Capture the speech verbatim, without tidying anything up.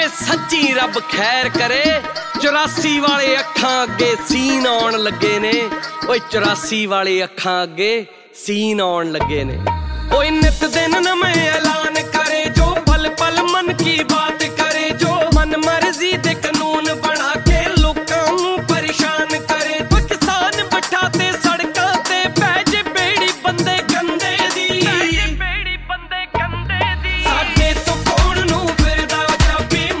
ਸੱਚੀ ਰੱਬ ਖੈਰ ਕਰੇ। ਚੁਰਾਸੀ ਵਾਲੇ ਅੱਖਾਂ ਅੱਗੇ ਸੀਨ ਆਉਣ ਲੱਗੇ ਨੇ। ਓਏ ਚੁਰਾਸੀ ਵਾਲੇ ਅੱਖਾਂ ਅੱਗੇ ਸੀਨ ਆਉਣ ਲੱਗੇ ਨੇ। ਓਏ ਨਿਤ ਦਿਨ ਨਵੇਂ ਐਲਾਨ ਕਰੇ ਜੋ ਪਲ ਪਲ ਮਨ ਕੀ ਬਾਤ।